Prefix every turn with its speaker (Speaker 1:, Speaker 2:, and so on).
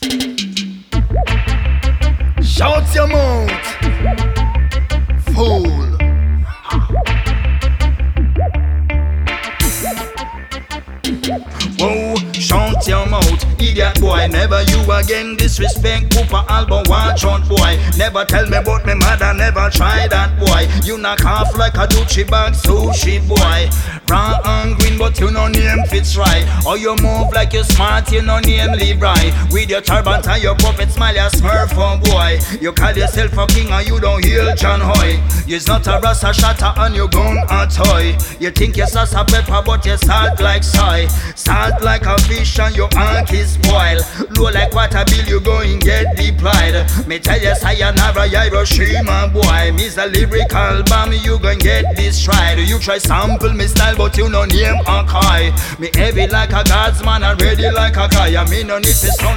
Speaker 1: Shout your mouth, fool. Whoa, shout your mouth, idiot boy. Never you again disrespect Cooper album, watch out boy. Never tell me about me mother, never try that boy. You knock off like a Gucci bag sushi boy. Raw and green but you no name fits right. Or you move like you smart, you no name live right. With your turban and your puppet smile, you smurf on boy. You call yourself a king and you don't heal John Hoy. You's not a rasta shatter and you gun a toy. You think you're salsa pepper but you salt like soy. Salt like a fish and your ant is spoiled. Low like water bill you going get deployed. Me tell you sayonara Hiroshima boy. Me's a lyrical bomb you gon' get destroyed. You try sample me style but you no name a kai. Me heavy like a guardsman and ready like a guy. I me no need to sound